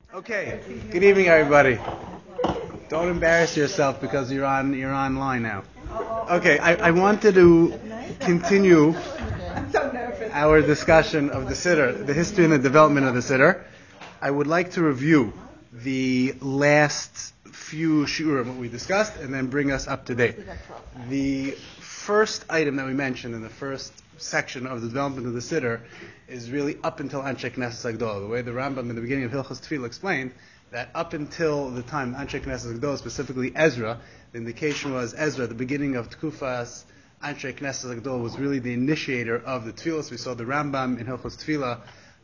Okay. Good evening, everybody. Don't embarrass yourself because you're online now. Okay. I wanted to continue our discussion of the Siddur, the history and the development of the Siddur. I would like to review the last few shiurim what we discussed and then bring us up to date. The first item that we mentioned in the first section of the development of the Siddur is really up until Anshe Knesset Agdolah. The way the Rambam in the beginning of Hilchos Tefillah explained that up until the time Anshe Knesset Agdolah, specifically Ezra, the indication was Ezra, the beginning of Tkufas Anshe Knesset Agdolah, was really the initiator of the Tefillah. We saw the Rambam in Hilchos Tefillah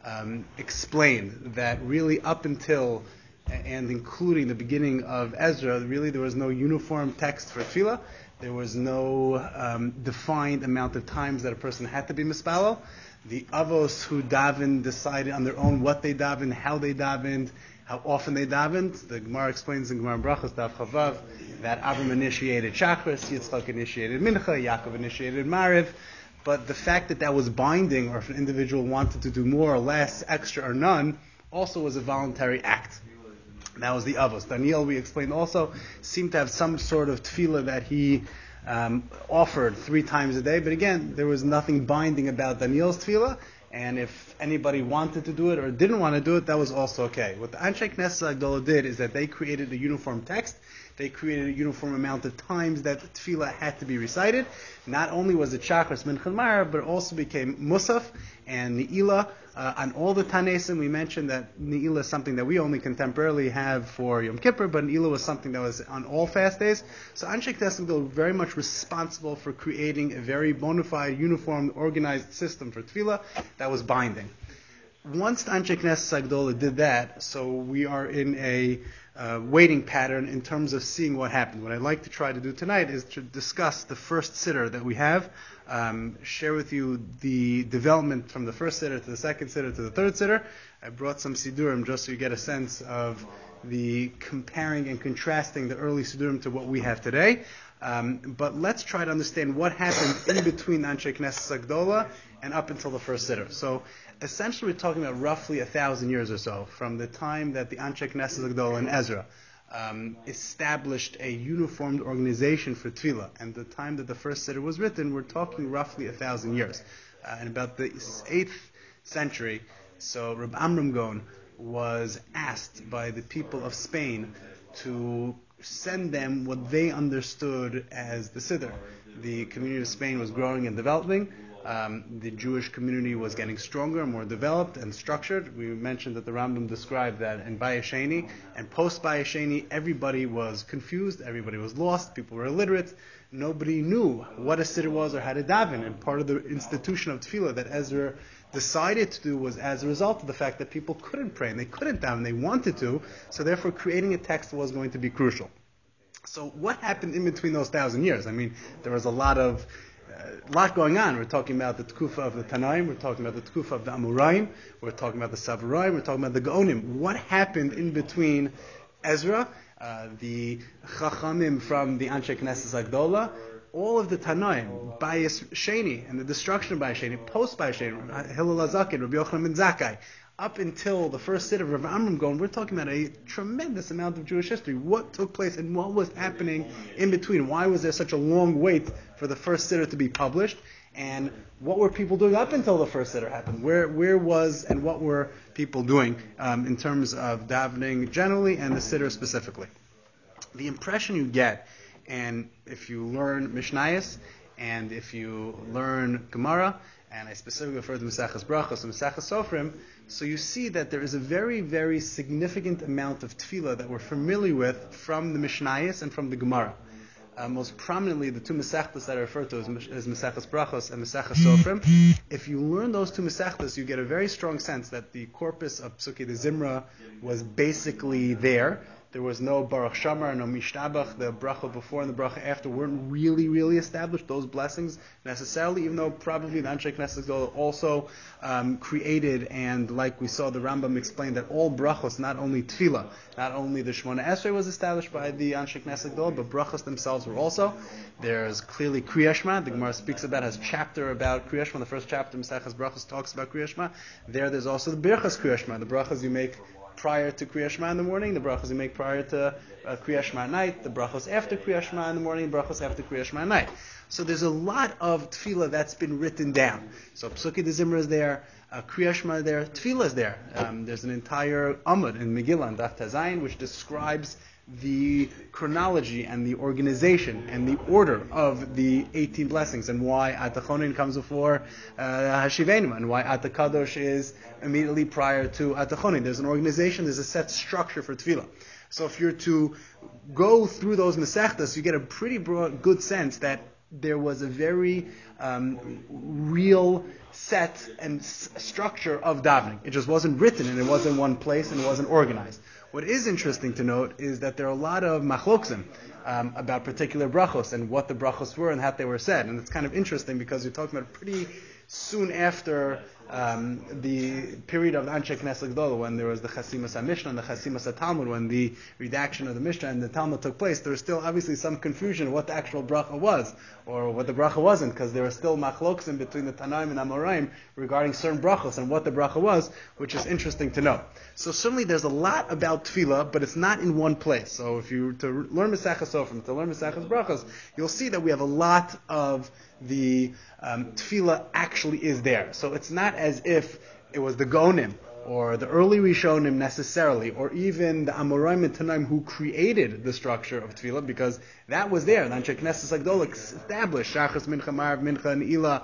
explained that really up until and including the beginning of Ezra, really there was no uniform text for Tefillah. There was no defined amount of times that a person had to be mispalel. The avos who davened decided on their own what they davened, how they davened, how often they davened. The Gemara explains in Gemara Brachos Daf Chavav that Avram initiated Shachris, Yitzchak initiated Mincha, Yaakov initiated Mariv. But the fact that was binding, or if an individual wanted to do more or less, extra or none, also was a voluntary act. That was the avos. Daniel, we explained also, seemed to have some sort of tefillah that he offered 3 times a day. But again, there was nothing binding about Daniel's tefillah. And if anybody wanted to do it or didn't want to do it, that was also okay. What the Anshe Knesset Agdolah did is that they created a uniform text. They created a uniform amount of times that the tefillah had to be recited. Not only was it Shachris, Mincha, and Marav, but it also became Musaf and Ne'ilah. On all the Tanesim, we mentioned that Ne'ilah is something that we only contemporarily have for Yom Kippur, but Ne'ilah was something that was on all fast days. So Anshe Knesset Agdolah very much responsible for creating a very bona fide, uniform, organized system for tefillah that was binding. Once the Anshe Knesset Agdolah did that, so we are in a waiting pattern in terms of seeing what happened. What I'd like to try to do tonight is to discuss the first siddur that we have, share with you the development from the first siddur to the second siddur to the third siddur. I brought some siddurim just so you get a sense of the comparing and contrasting the early siddurim to what we have today. But let's try to understand what happened in between Anshe Knesset Agdolah and up until the first siddur. So essentially we're talking about roughly 1,000 years or so from the time that the Anshe Knesset Agdolah and Ezra established a uniformed organization for tefillah, and the time that the first siddur was written, we're talking roughly 1,000 years. In about the 8th century, so Reb Amram Gaon was asked by the people of Spain to send them what they understood as the siddur. The community of Spain was growing and developing. The Jewish community was getting stronger, more developed and structured. We mentioned that the Rambam described that in Bayesheni and post Bayesheni, everybody was confused, everybody was lost, people were illiterate, nobody knew what a siddur was or how to daven. And part of the institution of tefillah that Ezra decided to do was as a result of the fact that people couldn't pray and they couldn't daven, they wanted to, so therefore creating a text was going to be crucial. So what happened in between those 1,000 years? I mean, there was a lot going on. We're talking about the Tkufa of the Tanaim, we're talking about the Tkufa of the Amoraim, we're talking about the Savoraim, we're talking about the Gaonim. What happened in between Ezra, the Chachamim from the Anshe Knesset Agdolah, all of the Tanaim, Bayis Sheni, and the destruction of Bayis Sheni, post Bayis Sheni, Hillel HaZaken, Rabbi Yochanan ben Zakkai, up until the first siddur of Rav Amram Gaon, we're talking about a tremendous amount of Jewish history. What took place and what was happening in between? Why was there such a long wait for the first siddur to be published? And what were people doing up until the first siddur happened? Where was and what were people doing in terms of davening generally and the siddur specifically? The impression you get, and if you learn Mishnayos, and if you learn Gemara, and I specifically refer to Maseches Brachos and Maseches Sofrim, so you see that there is a very, very significant amount of tefillah that we're familiar with from the Mishnayos and from the Gemara. Most prominently, the 2 Masechtas that I refer to as Maseches Brachos and Maseches Sofrim. If you learn those 2 Masechtas, you get a very strong sense that the corpus of Psukei de Zimra was basically there. There was no Baruch Shamar, no Mishtabach. The bracha before and the bracha after weren't really established, those blessings necessarily, even though probably the Anshe Knesset Agdolah also created, and like we saw the Rambam explain that all brachos, not only tefillah, not only the Shemona Esrei was established by the Anshe Knesset Agdolah, but brachos themselves were also. There's clearly Kriyas Shema. The Gemara speaks about, has a chapter about Kriyas Shema. The first chapter, Maseches Brachos, talks about Kriyas Shema. There's also the Birchas Kriyas Shema, the brachas you make prior to Kriya Shema in the morning, the brachos you make prior to Kriya Shema at night, the brachos after Kriya Shema in the morning, brachos after Kriya Shema at night. So there's a lot of tefillah that's been written down. So Psuki de Zimra is there, Kriya Shema is there, tefillah is there. There's an entire Amud in Megillah and Daf Tazayin which describes the chronology and the organization and the order of the 18 blessings and why Atachonin comes before Hashivenu and why Atakadosh is immediately prior to Atachonin. There's an organization, there's a set structure for tefillah. So if you're to go through those Masechtas, you get a pretty broad, good sense that there was a very real set and structure of davening. It just wasn't written and it wasn't in one place and it wasn't organized. What is interesting to note is that there are a lot of machloksim about particular brachos and what the brachos were and how they were said. And it's kind of interesting because you're talking about pretty soon after the period of the Anshe Knesset Gdolah, when there was the Chasimas HaMishnah and the Chasimas HaTalmud, when the redaction of the Mishnah and the Talmud took place, there was still obviously some confusion of what the actual bracha was, or what the bracha wasn't, because there were still machloksim between the Tanaim and Amoraim regarding certain brachos and what the bracha was, which is interesting to know. So certainly there's a lot about tefillah, but it's not in one place. So if you to learn Mesechus Sofrim, to learn Mesechus Brachos, you'll see that we have a lot of the tefillah actually is there. So it's not as if it was the Gonim or the early Rishonim necessarily, or even the Amoraim and Tanaim who created the structure of tefillah, because that was there. The Anshe Knesset Gdolah established Shachas, Mincha, Ma'ariv, Mincha, and Ila,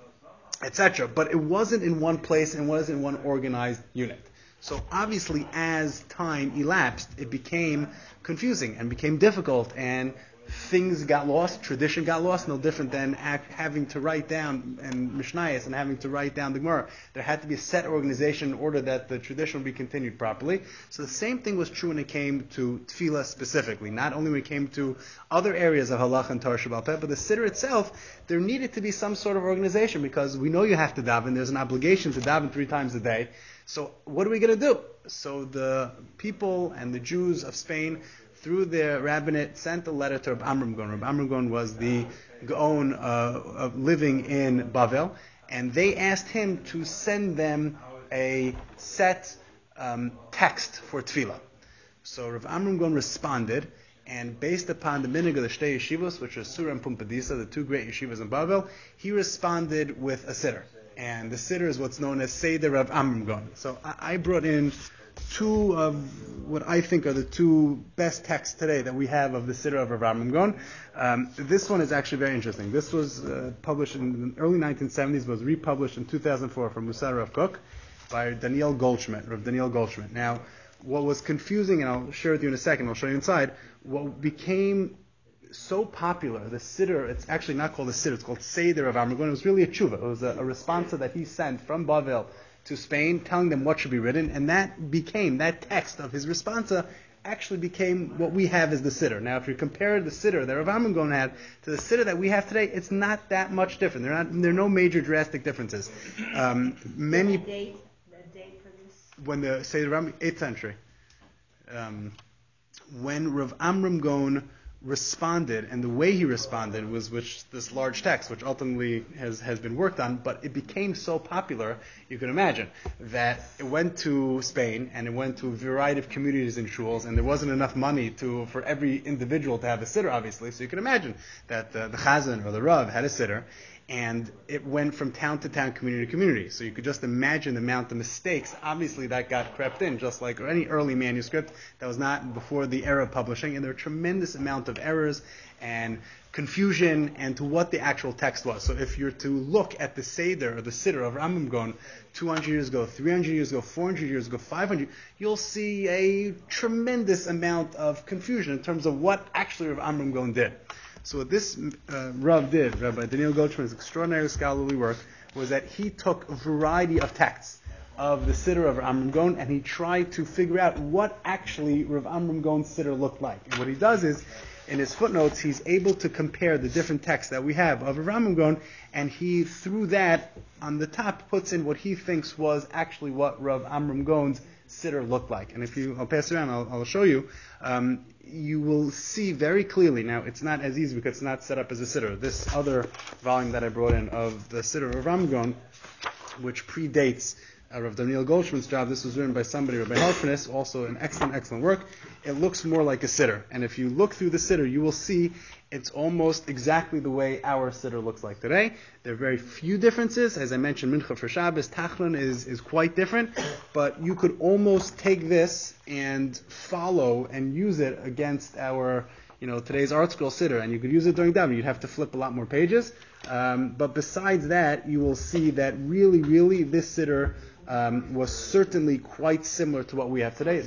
etc. But it wasn't in one place and wasn't in one organized unit. So obviously, as time elapsed, it became confusing and became difficult, and things got lost, tradition got lost, no different than having to write down and Mishnayos and having to write down the Gemara. There had to be a set organization in order that the tradition would be continued properly. So the same thing was true when it came to tefillah specifically. Not only when it came to other areas of halach and Torah Sheba'al Peh, but the siddur itself, there needed to be some sort of organization, because we know you have to daven. There's an obligation to daven 3 times a day. So what are we going to do? So the people and the Jews of Spain, through their rabbinate, sent a letter to Rav Amram Gon. Rav Amram Gon was the Gaon living in Bavel, and they asked him to send them a set text for tefillah. So Rav Amram Gon responded, and based upon the minig of the Shtei Yeshivos, which are Sura and Pumbedisa, the 2 great yeshivas in Bavel, he responded with a siddur. And the siddur is what's known as Seder Rav Amram Gon. So I brought in 2 of what I think are the 2 best texts today that we have of the Siddur of Rav Amram Gon. This one is actually very interesting. This was published in the early 1970s, was republished in 2004 from Musar Rav Kook by Daniel Goldschmidt, Rav Daniel Goldschmidt. Now, what was confusing, and I'll share with you in a second, I'll show you inside, what became so popular, the siddur, it's actually not called a siddur, it's called Seder of Amram Gon. It was really a tshuva. It was a responsa that he sent from Bavel to Spain, telling them what should be written, and that text of his responsa actually became what we have as the siddur. Now, if you compare the siddur that Rav Amram Gon had to the siddur that we have today, it's not that much different. There are no major drastic differences. The date for this? When the Seder Ram, 8th century, when Rav Amram Gon responded, and the way he responded was with this large text, which ultimately has been worked on, but it became so popular, you can imagine, that it went to Spain, and it went to a variety of communities and shuls, and there wasn't enough money for every individual to have a siddur, obviously, so you can imagine that the chazan or the rav had a siddur, and it went from town to town, community to community. So you could just imagine the amount of mistakes, obviously, that got crept in, just like any early manuscript that was not before the era of publishing. And there were a tremendous amount of errors and confusion and to what the actual text was. So if you're to look at the Seder or the Siddur of Rambam Gon 200 years ago, 300 years ago, 400 years ago, 500, you'll see a tremendous amount of confusion in terms of what actually Rav Amram Gon did. So what this Rav did, Rabbi Daniel Goldschmidt's extraordinary scholarly work, was that he took a variety of texts of the Siddur of Rav Amram Gon, and he tried to figure out what actually Rav Amram Gon's Siddur looked like. And what he does is, in his footnotes, he's able to compare the different texts that we have of Rav Amram Gon, and he, through that, on the top, puts in what he thinks was actually what Rav Amram Gon's Siddur looked like. And I'll pass it around, I'll show you. You will see very clearly, now it's not as easy because it's not set up as a Siddur. This other volume that I brought in of the Siddur of Rav Amram Gon, which predates Rav Daniel Goldschmidt's job. This was written by somebody, Rabbi Halfnis, also an excellent work. It looks more like a siddur. And if you look through the siddur, you will see it's almost exactly the way our siddur looks like today. There are very few differences. As I mentioned, Mincha for Shabbos, Tachlon is quite different. But you could almost take this and follow and use it against our, today's Art Scroll siddur. And you could use it during davening. You'd have to flip a lot more pages. But besides that, you will see that really, this siddur was certainly quite similar to what we have today.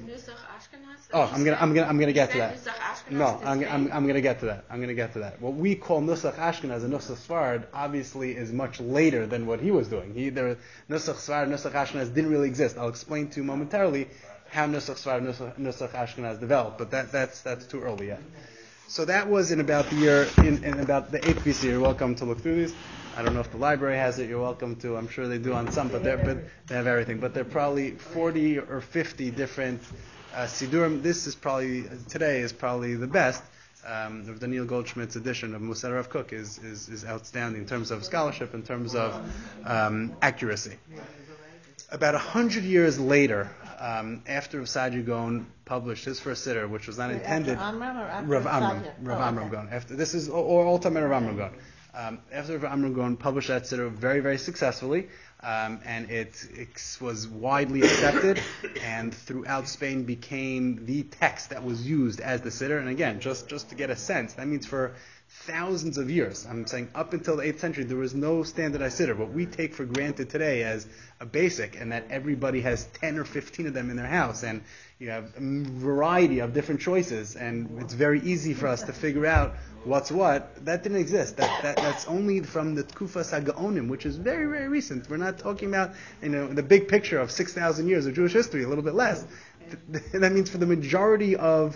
Oh, I'm gonna get to that. No, I'm gonna get to that. I'm gonna get to that. What we call Nusach Ashkenaz and Nusach Sfarad obviously is much later than what he was doing. Nusach Sfarad, Nusach Ashkenaz didn't really exist. I'll explain to you momentarily how Nusach Sfarad, Nusach Ashkenaz developed, but that's too early yet. So that was in about the year in about the 8th BC. You're welcome to look through these. I don't know if the library has it. You're welcome to. I'm sure they do on some, but they have everything. But there are probably 40 or 50 different Sidurim. This is probably the best. Daniel Goldschmidt's edition of Musar Rav Kook is outstanding in terms of scholarship, in terms of accuracy. About 100 years later, after Rav Saadia Gaon published his first siddur, which was not intended, Rav Amram Gaon. After this is all time Rav Amram Gaon. After Rav Amram Gaon published that siddur very, very successfully, and it was widely accepted, and throughout Spain became the text that was used as the siddur. And again, just to get a sense, that means for thousands of years, I'm saying up until the 8th century, there was no standardized siddur. What we take for granted today as a basic, and that everybody has 10 or 15 of them in their house, and you have a variety of different choices, and it's very easy for us to figure out what's what. That didn't exist. That's only from the Tkufas HaGaonim, which is very, very recent. We're not talking about the big picture of 6,000 years of Jewish history, a little bit less. That means for the majority of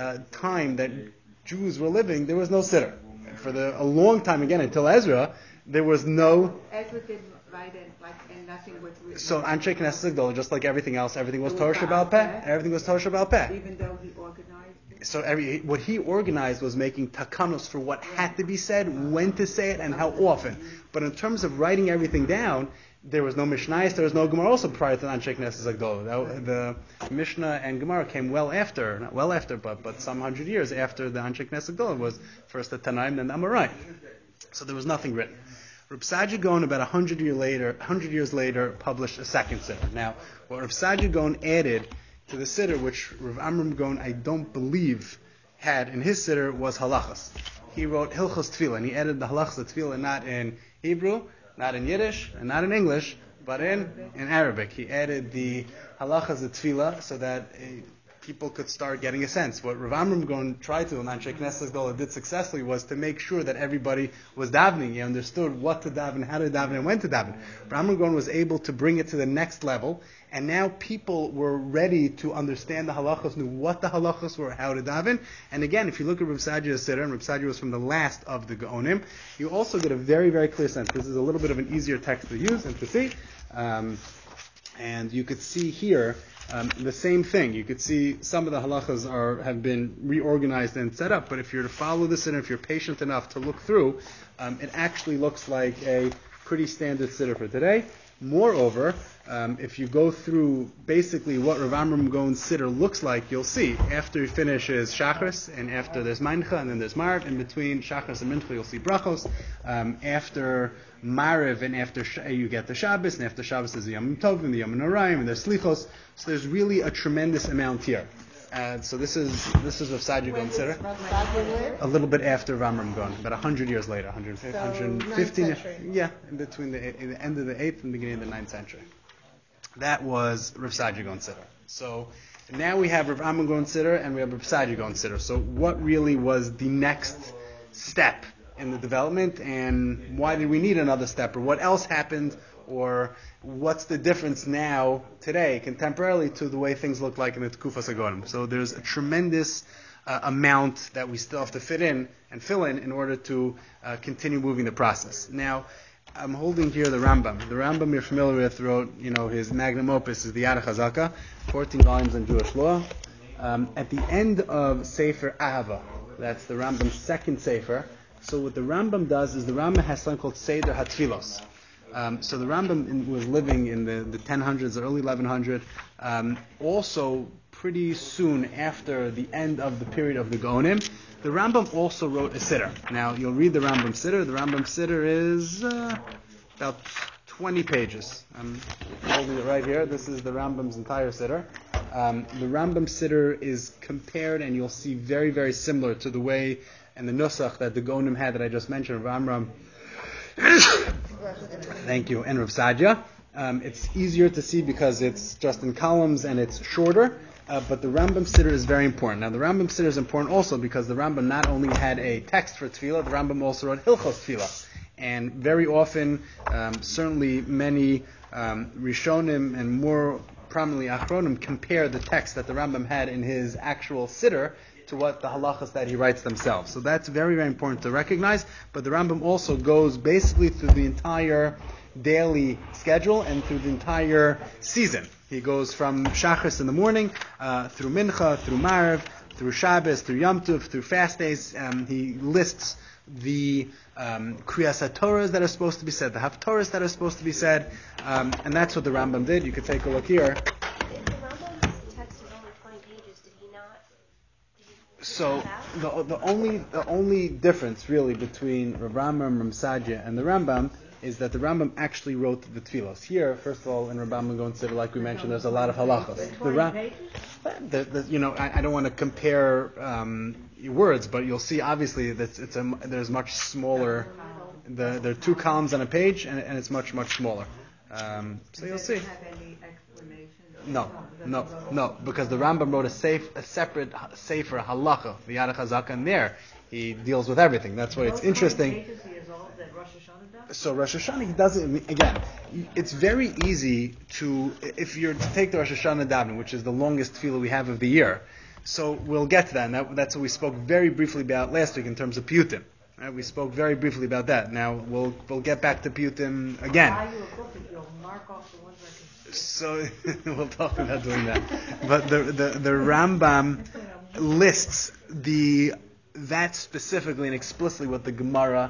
time that Jews were living, there was no siddur. For a long time, again, until Ezra, there was no. Ezra didn't write it, and nothing was written. So Anshe Knesset Gdolah, just like everything else, everything was Torah Shabbal Peh. Everything was Torah Shabbal Peh. Even though he organized it. So what he organized was making takanos for what had to be said, when to say it, and how often. But in terms of writing everything down, there was no Mishnayos, there was no Gemara also prior to Anshe Knesset Gdolah. The Mishnah and Gemara came not well after, but some 100 years after the Anshe Knesset Gdolah was first the Tanaim, then the Amoraim. So there was nothing written. Rav Saadia Gaon, about 100 years later, published a second siddur. Now, what Rav Saadia Gaon added to the siddur, which Rav Amram Gaon, I don't believe, had in his siddur, was halachas. He wrote Hilchos Tefillah, and he added the halachas of Tefillah not in Hebrew, not in Yiddish, and not in English, but in Arabic. He added the halachas of Tefillah so that people could start getting a sense. What Rav Amram Gaon tried to, and Anshe Knesset Gdolah did successfully, was to make sure that everybody was davening. He understood what to daven, how to daven, and when to daven. Rav Amram Gaon was able to bring it to the next level, and now people were ready to understand the halachos, knew what the halachos were, how to daven. And again, if you look at Rav Saadia's siddur, and Rav Saadia was from the last of the Gaonim, you also get a very, very clear sense. This is a little bit of an easier text to use and to see. And you could see here the same thing. You could see some of the halachas have been reorganized and set up, but if you're to follow this and if you're patient enough to look through, it actually looks like a pretty standard siddur for today. Moreover, if you go through basically what Rav Amram Gaon's siddur looks like, you'll see after he finishes Shachris, and after there's Mincha, and then there's Mariv. In between Shachris and Mincha, you'll see Brachos. After Mariv and after you get the Shabbos, and after Shabbos there's the Yom Tovim, the Yom Noraim, and there's Slichos. So there's really a tremendous amount here. So this is Rav Saadia Gaon's siddur. A little bit after Rav Amram Gaon, about 100 years later, 115. Yeah, in between the end of the 8th and the beginning of the 9th century. That was Rav Saadia Gaon's siddur. So now we have Rav Amram Gaon's siddur and we have Rav Saadia Gaon's siddur. So what really was the next step in the development, and why did we need another step, or what else happened, or what's the difference now, today, contemporarily, to the way things look like in the Tkufas HaGaonim. So there's a tremendous amount that we still have to fill in order to continue moving the process. Now, I'm holding here the Rambam. The Rambam you're familiar with wrote, his magnum opus is the Yad HaChazaka, 14 volumes on Jewish law. At the end of Sefer Ahava, that's the Rambam's second Sefer. So what the Rambam does is the Rambam has something called Seder HaTfilos. So the Rambam was living in the 1000s, early 1100, also pretty soon after the end of the period of the Gaonim. The Rambam also wrote a Siddur. Now, you'll read the Rambam Siddur. The Rambam Siddur is about 20 pages. I'm holding it right here. This is the Rambam's entire Siddur. The Rambam Siddur is compared, and you'll see very, very similar to the way and the Nusach that the Gaonim had that I just mentioned, Rav Amram, thank you, and Rav Sadia. It's easier to see because it's just in columns and it's shorter, but the Rambam Siddur is very important. Now, the Rambam Siddur is important also because the Rambam not only had a text for Tefillah, the Rambam also wrote Hilchos Tefillah. And very often, certainly many Rishonim and more prominently Achronim compare the text that the Rambam had in his actual Siddur to what the halachas that he writes themselves. So that's very, very important to recognize. But the Rambam also goes basically through the entire daily schedule and through the entire season. He goes from Shachris in the morning, through Mincha, through Maariv, through Shabbos, through Yom Tov, through fast days. He lists the Kriyas HaTorahs that are supposed to be said, the Haftorahs that are supposed to be said, and that's what the Rambam did. You could take a look here. So the only difference really between Rav Amram, Rav Sadia, and the Rambam is that the Rambam actually wrote the tefillos. Here, first of all, in Rambam Gaon Siddur, like we mentioned, there's a lot of halachas. I don't want to compare words, but you'll see obviously that there's much smaller. There are 2 columns on a page, and it's much, much smaller. So you'll see. No, because the Rambam wrote a separate sefer halacha, the Yad HaChazaka, and there he deals with everything. That's why it's interesting. So Rosh Hashanah, he doesn't. Again, it's very easy to, if you're to take the Rosh Hashanah davening, which is the longest tefillah we have of the year. So we'll get to that. And that's what we spoke very briefly about last week in terms of piyutim. Right? We spoke very briefly about that. Now we'll get back to piyutim again. So we'll talk about doing that. But the Rambam lists that specifically and explicitly what the Gemara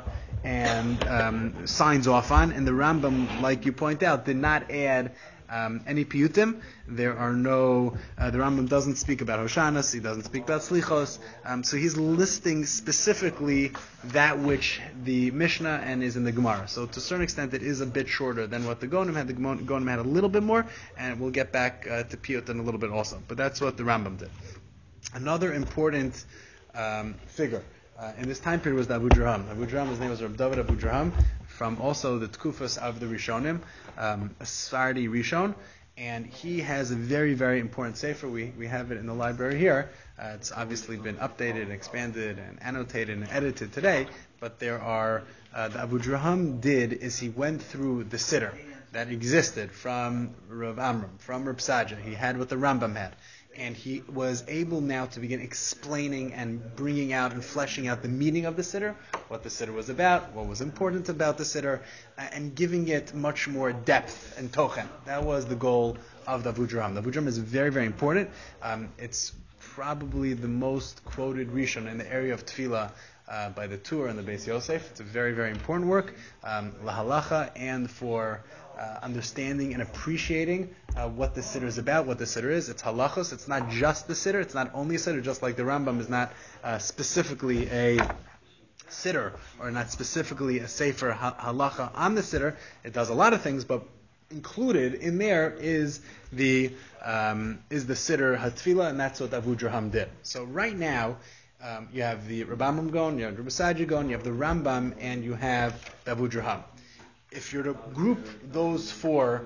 and signs off on, and the Rambam, like you point out, did not add any piyutim. There are no. The Rambam doesn't speak about Hoshanas. He doesn't speak about Slichos. So he's listing specifically that which the Mishnah and is in the Gemara. So to a certain extent, it is a bit shorter than what the Gonim had. The Gonim had a little bit more, and we'll get back to piyutim a little bit also. But that's what the Rambam did. Another important figure in this time period was the Abu Draham. Abu Draham, his name was Reb David Abu Draham, from also the Tkufas of the Rishonim, a Sephardi Rishon, and he has a very, very important sefer. We have it in the library here. It's obviously been updated and expanded and annotated and edited today, but there are, the Abu Draham did is he went through the Siddur that existed from Rav Amram, from Rav Sadia. He had what the Rambam had. And he was able now to begin explaining and bringing out and fleshing out the meaning of the Siddur, what the Siddur was about, what was important about the Siddur, and giving it much more depth and tochen. That was the goal of the Abu Draham. The Abu Draham is very, very important. It's probably the most quoted Rishon in the area of Tefillah by the Tur and the Beis Yosef. It's a very, very important work, lahalacha, and for understanding and appreciating what the Siddur is about, what the Siddur is. It's halachos. It's not just the Siddur. It's not only a Siddur, just like the Rambam is not specifically a Siddur or not specifically a sefer halacha on the Siddur. It does a lot of things, but included in there is the Siddur Hatfila, and that's what Abu Draham did. So right now, you have the Rambam Gaon, you have the Rebbe Sadia Gaon, you have the Rambam, and you have the Abu Draham. If you're to group those 4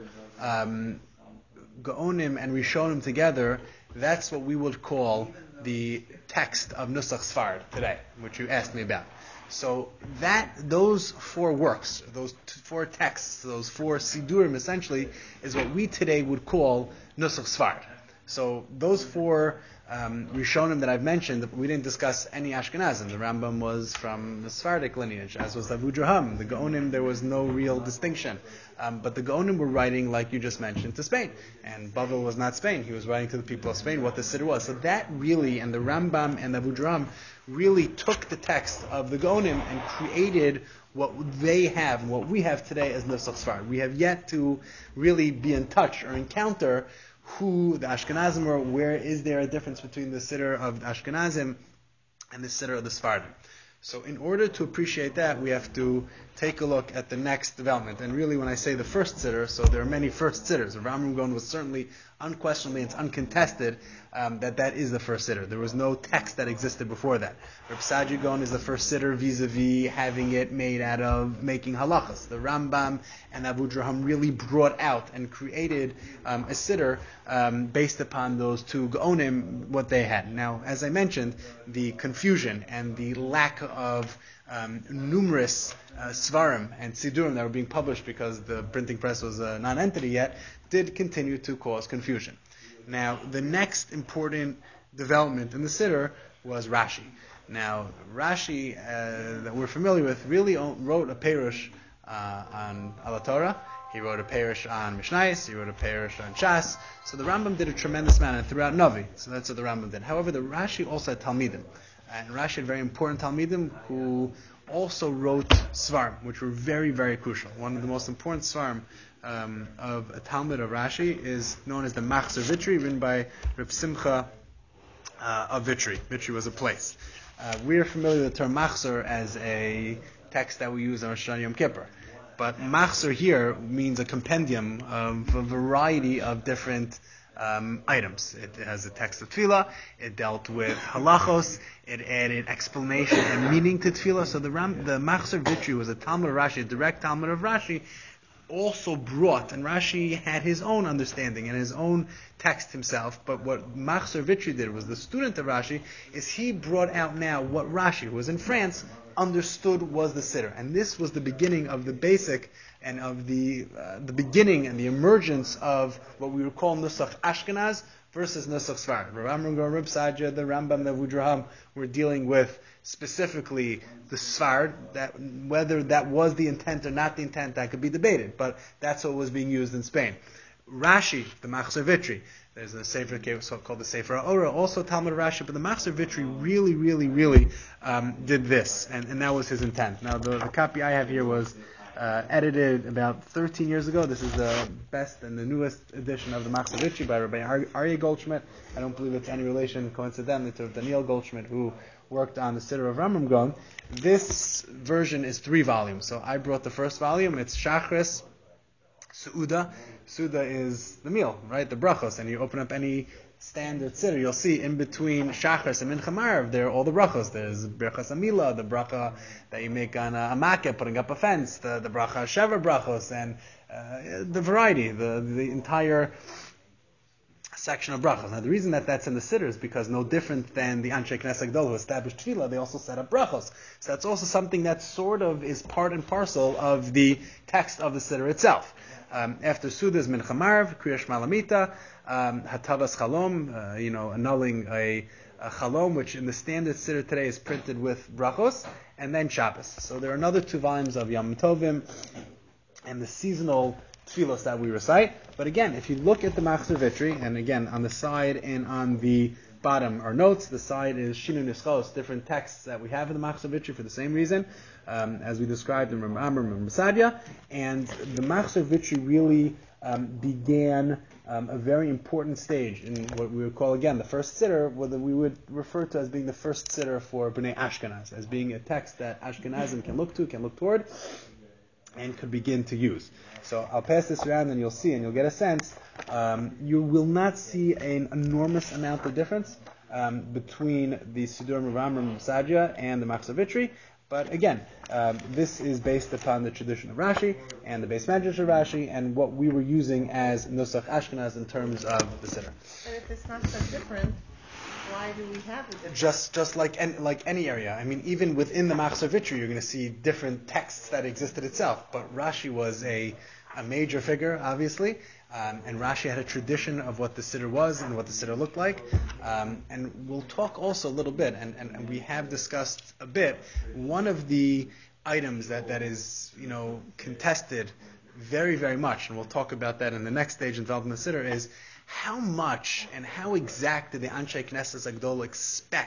Gaonim and Rishonim together, that's what we would call the text of Nusach Sfard today, which you asked me about. So those 4 works, those 4 texts, those 4 Sidurim essentially, is what we today would call Nusach Sfard. So those 4 Rishonim that I've mentioned, we didn't discuss any Ashkenazim. The Rambam was from the Sephardic lineage, as was Abu Draham. The Gaonim, there was no real distinction. But the Gaonim were writing, like you just mentioned, to Spain. And Bavel was not Spain. He was writing to the people of Spain what the Siddur was. So that really, and the Rambam and Abu Draham really took the text of the Gaonim and created what they have and what we have today as Nusach Sfard. We have yet to really be in touch or encounter who the Ashkenazim were, where is there a difference between the Siddur of the Ashkenazim and the Siddur of the Sfardim. So in order to appreciate that, we have to take a look at the next development. And really, when I say the first siddur, so there are many first siddurs. Rambam Gaon was certainly, unquestionably, it's uncontested that is the first siddur. There was no text that existed before that. Reb Saadia Gaon is the first siddur vis-a-vis having it made out of making halachas. The Rambam and Abu Draham really brought out and created a siddur based upon those two Gaonim, what they had. Now, as I mentioned, the confusion and the lack of numerous svarim and sidurim that were being published because the printing press was a non-entity yet, did continue to cause confusion. Now, the next important development in the siddur was Rashi. Now, Rashi, that we're familiar with, really wrote a perush on Al Torah. He wrote a perush on Mishnayos. He wrote a perush on Shas. So the Rambam did a tremendous amount, and throughout Navi. So that's what the Rambam did. However, the Rashi also had Talmidim. And Rashi had very important Talmidim who also wrote Svarim, which were very, very crucial. One of the most important Svarim of a Talmud of Rashi is known as the Machzor Vitri, written by Reb Simcha of Vitri. Vitri was a place. We are familiar with the term Machzor as a text that we use on Rosh Hashanah Yom Kippur. But Machzor here means a compendium of a variety of different items. It has a text of tefillah. It dealt with halachos. It added explanation and meaning to tefillah. So the Machzor Vitri was a Talmud of Rashi, a direct Talmud of Rashi, also brought, and Rashi had his own understanding and his own text himself, but what Machzor Vitri did, was the student of Rashi, is he brought out now what Rashi, who was in France, understood was the siddur. And this was the beginning of the basic and of the beginning and the emergence of what we would call Nusach Ashkenaz versus Nusach Sfard. Rambam Gaon, Reb Saadia, the Rambam, the Abu Draham were dealing with specifically the Sfard, that whether that was the intent or not the intent, that could be debated, but that's what was being used in Spain. Rashi, the Machzor Vitri, there's a Sefer called the Sefer HaOra, also Talmud Rashi, but the Machzor Vitri really did this, and that was his intent. Now, the copy I have here was edited about 13 years ago. This is the best and the newest edition of the Machzor Vitri by Rabbi Aryeh Goldschmidt. I don't believe it's any relation, coincidentally, to Daniel Goldschmidt, who worked on the Siddur of Rambam Gaon. This version is 3 volumes. So I brought the first volume. It's Shachris, Su'uda. Suda is the meal, right? The brachos. And you open up any standard siddur, you'll see in between Shachris and Mincha Marav, there are all the brachos. There's Brachas Amila, the bracha that you make on a makeh, putting up a fence, the bracha Sheva brachos, and the variety, the entire section of brachos. Now, the reason that that's in the siddur is because no different than the Anshe Knesset Gadol who established tefillah, they also set up brachos. So that's also something that sort of is part and parcel of the text of the siddur itself. After Suda is Mincha Marav, Kriya Shema Lamita, Hatavas Chalom, annulling a Chalom, which in the standard siddur today is printed with brachos, and then Shabbos. So there are another 2 volumes of Yom Tovim and the seasonal tefillos that we recite. But again, if you look at the Machzor Vitri, and again, on the side and on the bottom are notes. The side is Shinu Nischos, different texts that we have in the Machzor Vitri for the same reason, as we described in Rambam and Saadia. And the Machzor Vitri really began a very important stage in what we would call, again, the first siddur, what we would refer to as being the first siddur for Bnei Ashkenaz, as being a text that Ashkenazim can look toward, and could begin to use. So I'll pass this around and you'll see and you'll get a sense. You will not see an enormous amount of difference between the Siddurim of Rambam and Saadia and the Machzor Vitri. But again, this is based upon the tradition of Rashi and the base medrash of Rashi and what we were using as Nusach Ashkenaz in terms of the Siddur. And if it's not so different, why do we have a difference? Just like any area. I mean, even within the Machzor Vitri, you're going to see different texts that existed itself. But Rashi was a major figure, obviously, and Rashi had a tradition of what the Siddur was and what the Siddur looked like. And we'll talk also a little bit, and we have discussed a bit, one of the items that is, contested very, very much, and we'll talk about that in the next stage in developing the Siddur, is how much and how exact did the Anshe Knesset Agdol expect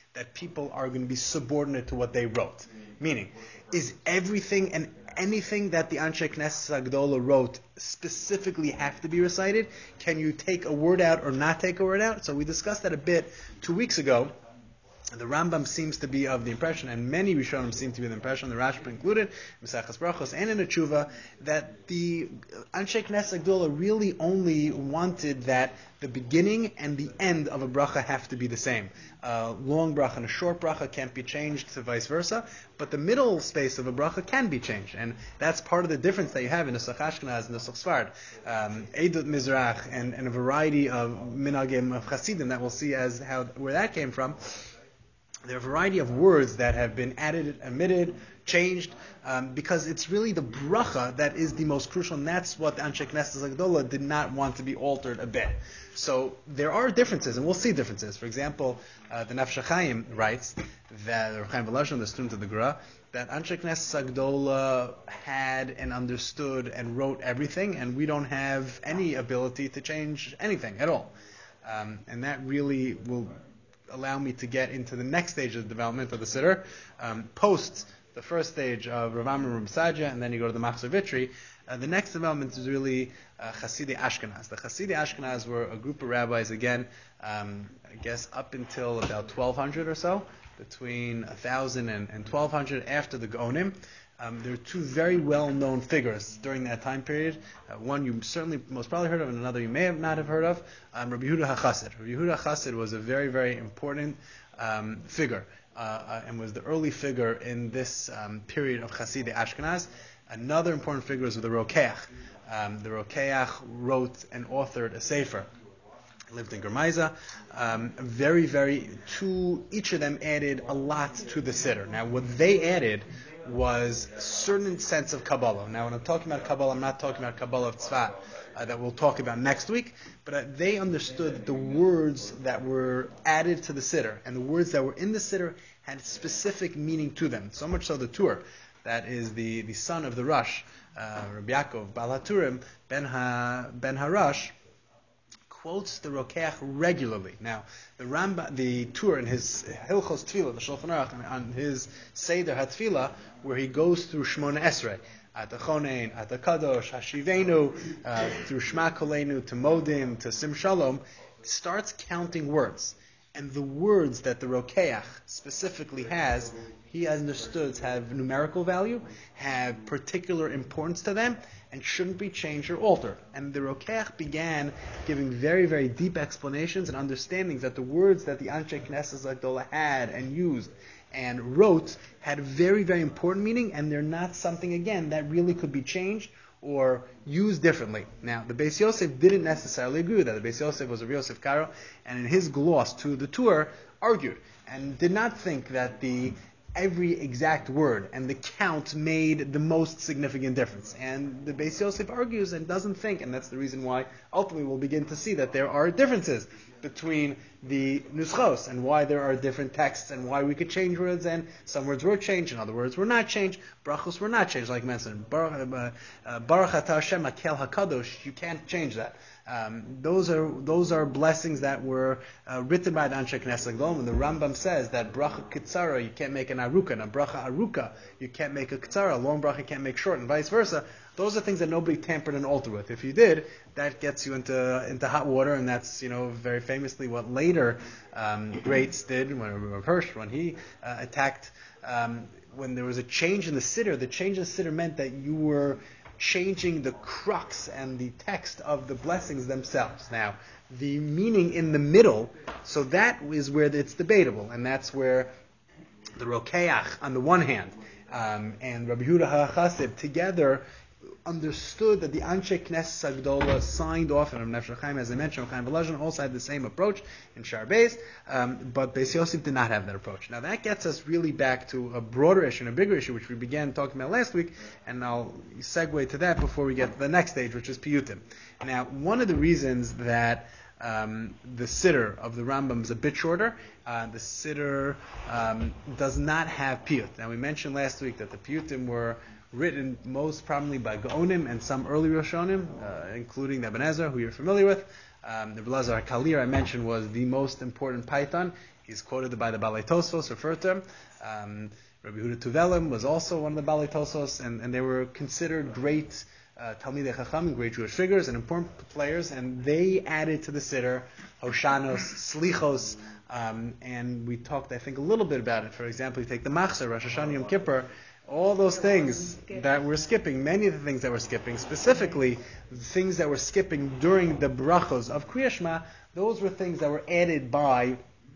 that people are going to be subordinate to what they wrote. Meaning, is everything and anything that the Anshe Knesset Agdola wrote specifically have to be recited? Can you take a word out or not take a word out? So we discussed that a bit 2 weeks ago. The Rambam seems to be of the impression, and many Rishonim seem to be of the impression, the Rashba included, Mesachas Brachos, and in the Tshuva, that the Anshe Knesset Agdola really only wanted that the beginning and the end of a bracha have to be the same. A long bracha and a short bracha can't be changed, to vice versa, but the middle space of a bracha can be changed, and that's part of the difference that you have in the Nusach Ashkenaz and the Nusach Sfard. Eidut Mizrach and a variety of minhagim of Chasidim that we'll see as where that came from. There are a variety of words that have been added, omitted, changed, because it's really the bracha that is the most crucial, and that's what the Anshe Knesset Agdola did not want to be altered a bit. So there are differences, and we'll see differences. For example, the Nefesh HaChaim writes that, or Chaim Volozhin, the student of the Gra, that Anshe Knesset Agdola had and understood and wrote everything, and we don't have any ability to change anything at all. And that really will allow me to get into the next stage of the development of the Siddur, post the first stage of Rav Amram Rav Sadia, and then you go to the Machzor Vitri. The next development is really Chasidei Ashkenaz. The Chasidei Ashkenaz were a group of rabbis, again, I guess up until about 1200 or so, between 1000 and 1200 after the Gaonim. There are two very well-known figures during that time period. One you certainly most probably heard of, and another you may not have heard of. Rabbi Yehuda HaChassid. Rabbi Yehuda HaChassid was a very, very important figure, and was the early figure in this period of Chasidei Ashkenaz. Another important figure is the Rokeach. The Rokeach wrote and authored a sefer. Lived in Germaiza. Each of them added a lot to the Siddur. Now, what they added was a certain sense of Kabbalah. Now, when I'm talking about Kabbalah, I'm not talking about Kabbalah of Tzfat, that we'll talk about next week, but they understood the words that were added to the Siddur, and the words that were in the Siddur had specific meaning to them. So much so the Tur, that is the son of the Rosh, Rabbi Yaakov Baal HaTurim, Ben HaRash, quotes the Rokeach regularly. Now, the Tur in his Hilchos Tefillah, the Shulchan Aruch, on his Seder HaTefillah, where he goes through Shmona Esrei, at the Chonein, at the Kadosh, Hashivenu, through Shema Kolenu, to Modim, to Sim Shalom, starts counting words. And the words that the Rokeach specifically has, he understood have numerical value, have particular importance to them, and shouldn't be changed or altered. And the Rokeach began giving very, very deep explanations and understandings that the words that the Anshe Knesset Agdola had and used and wrote had a very, very important meaning, and they're not something, again, that really could be changed or used differently. Now, the Beis Yosef didn't necessarily agree with that. The Beis Yosef was a Yosef Karo, and in his gloss to the Tur, argued, and did not think that every exact word and the count made the most significant difference. And the Beis Yosef argues and doesn't think, and that's the reason why ultimately we'll begin to see that there are differences between the Nuschos and why there are different texts and why we could change words, and some words were changed and other words were not changed. Brachos were not changed, like mentioned. Baruch Atah Hashem Hakel HaKadosh, you can't change that. Those are blessings that were written by the Anshe Knesset Agdola. And the Rambam says that bracha kitzara you can't make an aruka, and a bracha aruka you can't make a kitzara. A long bracha you can't make short, and vice versa. Those are things that nobody tampered and altered with. If you did, that gets you into hot water, and that's very famously what later greats did. When Rav Hirsch, when he attacked, when there was a change in the Siddur, the change in the Siddur meant that you were changing the crux and the text of the blessings themselves. Now, the meaning in the middle, so that is where it's debatable, and that's where the Rokeach on the one hand and Rabbi Yehuda HaChassid together understood that the Anshe Knesset Agdola signed off, and Nefesh HaChaim, as I mentioned, Chaim Volozhin also had the same approach in Shar Beis, but Beis Yosef did not have that approach. Now that gets us really back to a broader issue and a bigger issue, which we began talking about last week, and I'll segue to that before we get to the next stage, which is Piyutim. Now, one of the reasons that the Siddur of the Rambam is a bit shorter, the Siddur does not have Piyut. Now we mentioned last week that the Piyutim were written most probably by Gaonim and some early Rishonim, including the Ibn Ezra, who you're familiar with. The Belazar HaKalir I mentioned was the most important Python He's quoted by the Balei Tosfos, referred to him. Rabbi Yehuda Tuvelim was also one of the Balei Tosfos, and they were considered great Talmidei Chacham, great Jewish figures and important players, and they added to the Siddur Hoshanos, Slichos, and we talked, I think, a little bit about it. For example, you take the Machzor, Rosh Hashanah, Yom Kippur, all those things that we're skipping, many of the things that we're skipping, specifically the things that we're skipping during the brachos of Kriya Shema, those were things that were added by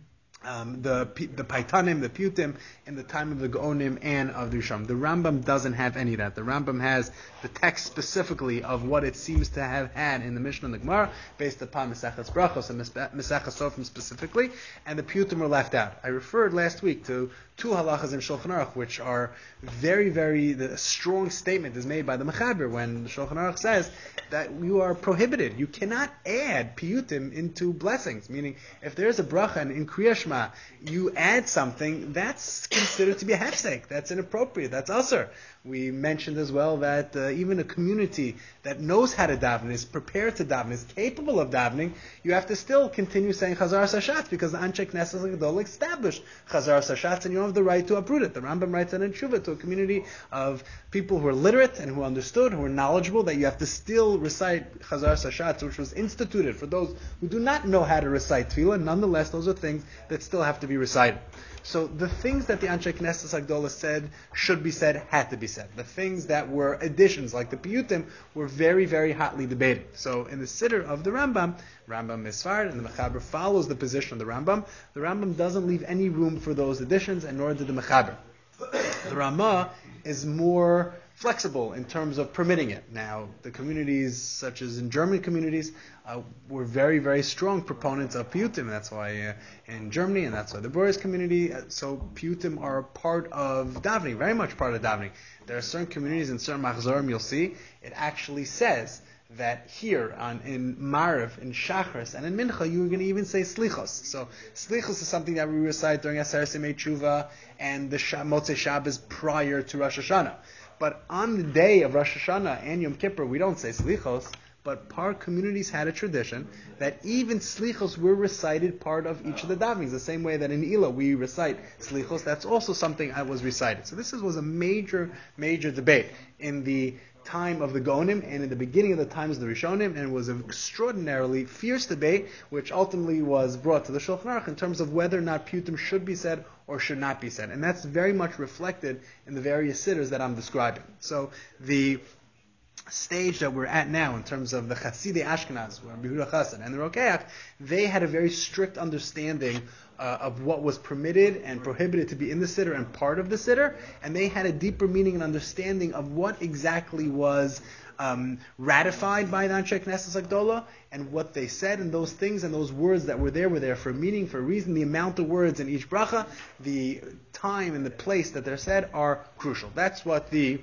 the Paitanim, the Putim, in the time of the Gaonim and of the Rishon. The Rambam doesn't have any of that. The Rambam has the text specifically of what it seems to have had in the Mishnah and the Gemara, based upon Mesechus Brachos and Mesechus Sofrim specifically, and the Putim were left out. I referred last week to two halachas in Shulchan Aruch, which are very, very, the strong statement is made by the Mechaber when the Shulchan Aruch says that you are prohibited. You cannot add piyutim into blessings. Meaning, if there's a bracha and in Kriya Shema you add something, that's considered to be a hefsek. That's inappropriate. That's usher. We mentioned as well that even a community that knows how to daven, is prepared to daven, is capable of davening, you have to still continue saying Chazar Sashatz, because the Anshe Knesset Gadol established Chazar Sashatz, and you don't have the right to uproot it. The Rambam writes in Tshuva to a community of people who are literate and who understood, who are knowledgeable, that you have to still recite Chazar Sashatz, which was instituted for those who do not know how to recite Tefillah. Nonetheless, those are things that still have to be recited. So the things that the Anshe Knesset Agdola said should be said, had to be said. The things that were additions, like the piyutim, were very, very hotly debated. So in the Siddur of the Rambam is Sfard, and the Mechaber follows the position of the Rambam doesn't leave any room for those additions, and nor did the Mechaber. The Ramah is more flexible in terms of permitting it. Now, the communities, such as in German communities, were very, very strong proponents of piyutim. That's why in Germany, and that's why the Boris community, so piyutim are part of davening, very much part of davening. There are certain communities in certain machzorim, you'll see, it actually says that here in Mariv, in Shachris, and in Mincha, you were going to even say Slichos. So Slichos is something that we recite during Aseret Yemei Tshuva and the Motzei Shabbos prior to Rosh Hashanah. But on the day of Rosh Hashanah and Yom Kippur, we don't say Slichos, but par communities had a tradition that even Slichos were recited part of each of the davenings. The same way that in Ila we recite Slichos, that's also something that was recited. So this was a major, major debate in the time of the Gaonim and in the beginning of the times of the Rishonim, and it was an extraordinarily fierce debate, which ultimately was brought to the Shulchan Aruch in terms of whether or not piyutim should be said or should not be said. And that's very much reflected in the various sidders that I'm describing. So the stage that we're at now in terms of the Chasidei Ashkenaz, Rabbi Yehuda Chassid, and the Rokeach, they had a very strict understanding of what was permitted and prohibited to be in the siddur and part of the siddur, and they had a deeper meaning and understanding of what exactly was ratified by the Anshe Knesset Agdola, and what they said, and those things and those words that were there for a meaning, for a reason. The amount of words in each bracha, the time and the place that they're said are crucial. That's what the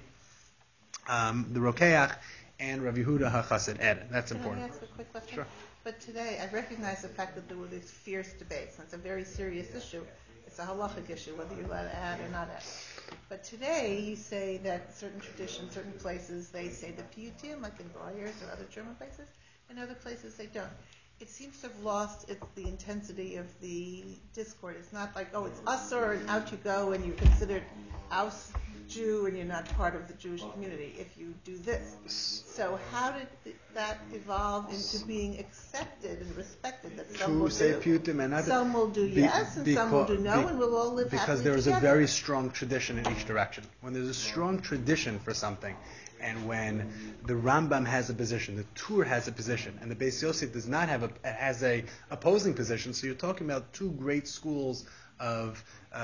Rokeach and Rabbi Yehuda HaChassid added. That's important. Can I ask a quick question? Sure. But today, I recognize the fact that there were these fierce debates, and it's a very serious issue. It's a halachic issue, whether you're allowed to add or not add. But today, you say that certain traditions, certain places, they say the piyutim, like in Breyers or other German places, and other places they don't. It seems to have lost the intensity of the discord. It's not like, oh, it's usur, and out you go, and you're considered aus Jew, and you're not part of the Jewish community if you do this. So how did that evolve into being accepted and respected? That some will say do, piyutim and other, some will do yes, and some will do no, and we'll all live happily because there is a together. very strong tradition in each direction. When there's a strong tradition for something, and when the Rambam has a position, the Tur has a position, and the Beis Yosef does not has a opposing position, so you're talking about two great schools of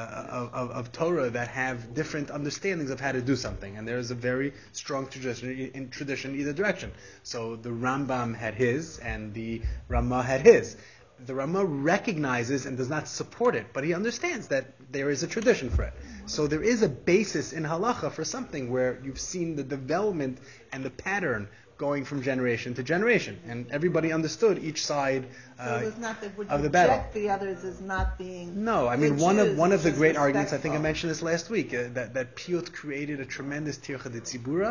Torah that have different understandings of how to do something, and there is a very strong tradition in either direction. So the Rambam had his, and the Ramah had his. The Ramah recognizes and does not support it, but he understands that there is a tradition for it. So there is a basis in halacha for something where you've seen the development and the pattern going from generation to generation, and everybody understood each side so it was not that would of the battle. Reject the others as not being. No, I mean one of the great arguments. I think I respectful. mentioned this last week that Piyut created a tremendous tircha de tzibura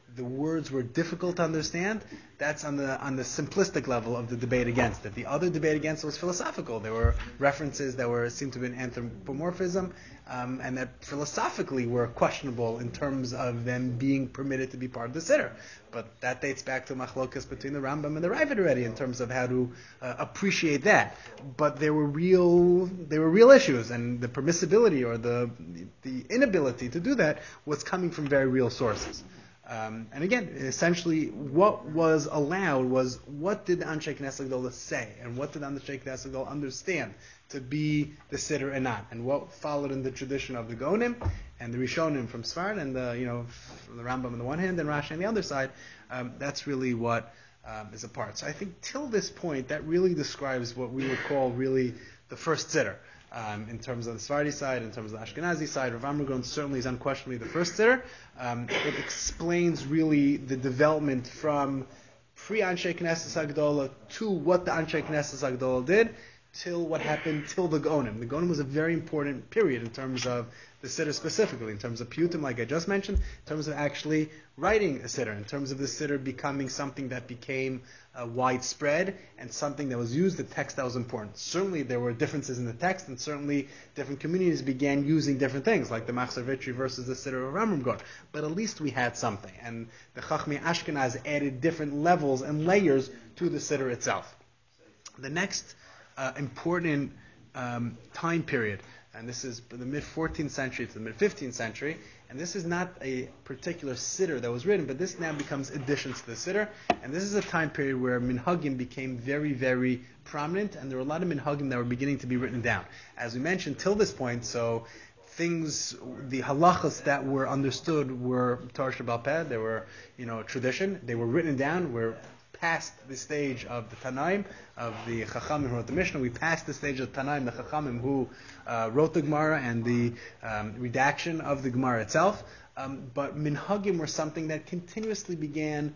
the words were difficult to understand, that's on the simplistic level of the debate against it. The other debate against it was philosophical. There were references that seemed to be an anthropomorphism, and that philosophically were questionable in terms of them being permitted to be part of the Siddur. But that dates back to machlokas between the Rambam and the Ravid already in terms of how to appreciate that. But there were real issues, and the permissibility or the inability to do that was coming from very real sources. And again, essentially, what was allowed was what did the Anshe Knesset Gedolah say, and what did the Anshe Knesset Gedolah understand to be the Siddur and not, and what followed in the tradition of the Gaonim and the Rishonim from Sfard, and the Rambam on the one hand and Rashi on the other side. That's really what is a part. So I think till this point, that really describes what we would call really the first Siddur. In terms of the Sephardi side, in terms of the Ashkenazi side, Rav Amram certainly is unquestionably the first Siddur. It explains really the development from pre-Anshe Knesset Hagdolah to what the Anshe Knesset Hagdolah did, till what happened till the Gaonim. The Gaonim was a very important period in terms of the Siddur specifically, in terms of Piyutim, like I just mentioned, in terms of actually writing a Siddur, in terms of the Siddur becoming something that became widespread and something that was used, the text that was important. Certainly there were differences in the text, and certainly different communities began using different things, like the Machzor Vitri versus the Siddur of Rambam Gon. But at least we had something, and the Chachmei Ashkenaz added different levels and layers to the Siddur itself. The next important time period, and this is the mid-14th century to the mid-15th century, and this is not a particular Siddur that was written, but this now becomes additions to the Siddur, and this is a time period where minhagim became very, very prominent, and there were a lot of minhagim that were beginning to be written down. As we mentioned, till this point, so the halachas that were understood were Torah Sheba'al Peh, they were, tradition, they were written down, were past the stage of the Tanaim, of the Chachamim who wrote the Mishnah. We passed the stage of the Tanaim, the Chachamim who wrote the Gemara, and the redaction of the Gemara itself. But minhagim were something that continuously began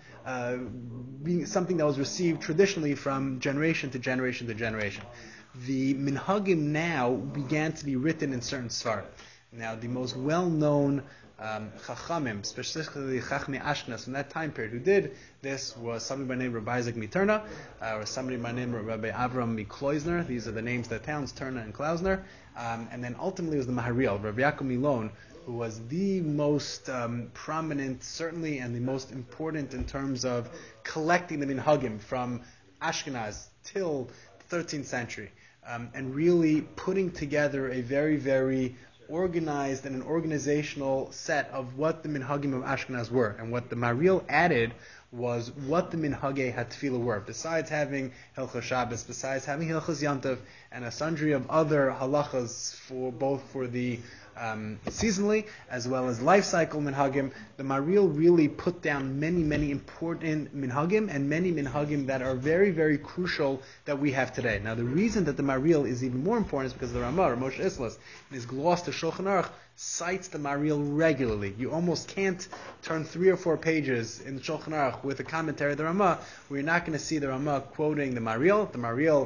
being something that was received traditionally from generation to generation to generation. The minhagim now began to be written in certain svarim. Now, the most well-known Chachamim, specifically Chachmei Ashkenaz from that time period, who did this was somebody by the name of Rabbi Isaac Miterna, or somebody by the name of Rabbi Avram Mikloizner. These are the names of the towns, Terna and Klausner. And then ultimately it was the Mahariel, Rabbi Yaakov Milon, who was the most prominent, certainly, and the most important in terms of collecting the minhagim from Ashkenaz till the 13th century, and really putting together a very, very organized and an organizational set of what the minhagim of Ashkenaz were. And what the Mahariel added was what the minhagei hatfila were. Besides having Hilchos Shabbos, besides having Hilchos Yantav, and a sundry of other halachas for the seasonally as well as life cycle minhagim, the Mahariel really put down many, many important minhagim, and many minhagim that are very, very crucial that we have today. Now, the reason that the Mahariel is even more important is because the Ramah, Moshe Islas, in his gloss to Shulchan Aruch, cites the Mahariel regularly. You almost can't turn 3 or 4 pages in the Shulchan Aruch with a commentary of the Ramah where you're not going to see the Ramah quoting the Mahariel. The Mahariel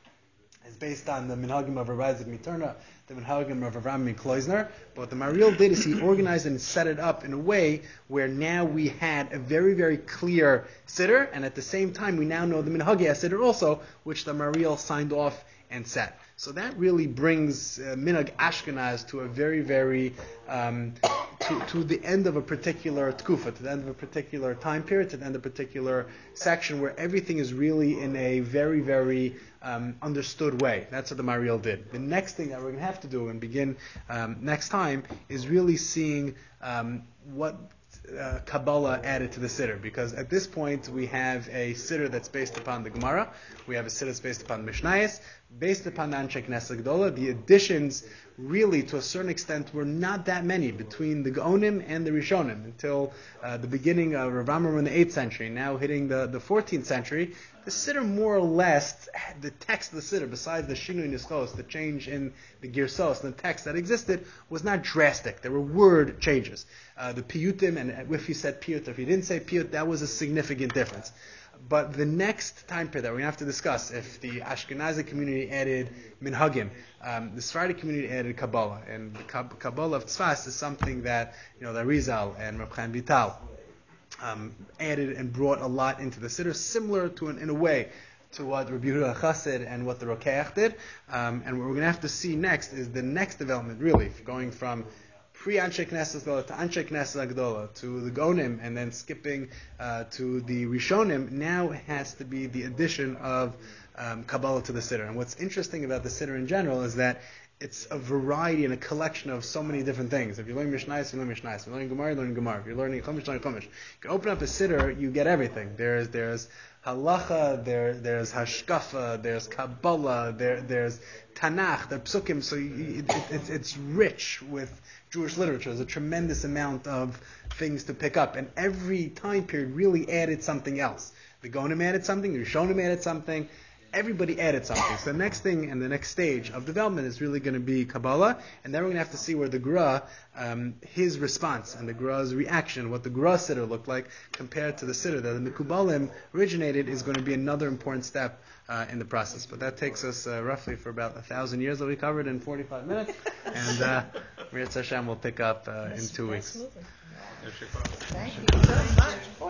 is based on the minhagim of Rabbi Isaac Miterna, the minhagim of Avram Mikloizner. But what the Mahariel did is he organized and set it up in a way where now we had a very, very clear siddur, and at the same time we now know the minhagei siddur also, which the Mahariel signed off and set. So that really brings minhag Ashkenaz to a very, very to the end of a particular tkufa, to the end of a particular time period, to the end of a particular section where everything is really in a very, very understood way. That's what the Mahariel did. The next thing that we're going to have to do and begin next time is really seeing what Kabbalah added to the Siddur, because at this point we have a Siddur that's based upon the Gemara, we have a Siddur that's based upon Mishnayos, based upon the Anshe Knesset Gedolah. The additions really, to a certain extent, were not that many between the Gaonim and the Rishonim until the beginning of Rav Amram in the 8th century, now hitting the 14th century. The Siddur, more or less, the text of the Siddur, besides the Shinui Nischos, the change in the Girsos and the text that existed, was not drastic. There were word changes. The Piyutim, and if you said Piyut, if you didn't say Piyut, that was a significant difference. But the next time period that we're going to have to discuss, if the Ashkenazi community added Minhagim, the Sephardi community added Kabbalah, and the Kabbalah of Tzfas is something that, the Arizal and Reb Chaim Vital added and brought a lot into the Siddur, similar to, in a way, to what Rabbi Yehuda Chassid and what the Rokeach did. And what we're going to have to see next is the next development, really, going from pre-Anshe Knesset Agdola to Anshe Knesset Agdola to the Gonim, and then skipping to the Rishonim. Now it has to be the addition of Kabbalah to the Siddur. And what's interesting about the Siddur in general is that it's a variety and a collection of so many different things. If you're learning Mishnayos, you learn Mishnayos. If you're learning Gemara, you learn Gemara. If you're learning Chumash, you learn Chumash. You can open up a Siddur, you get everything. There's halacha, there's hashkafa, there's Kabbalah, there's Tanakh, there's psukim. So it's rich with Jewish literature. There's a tremendous amount of things to pick up, and every time period really added something else. The Gonim added something, the Rishonim added something. Everybody added something. So the next thing and the next stage of development is really going to be Kabbalah, and then we're going to have to see where the Gra, his response and the Gra's reaction, what the Gra Siddur looked like compared to the Siddur that the Mekubalim originated, is going to be another important step in the process. But that takes us roughly for about 1,000 years that we covered in 45 minutes, and Mirz Hashem will pick up in 2 weeks. Thank you so much.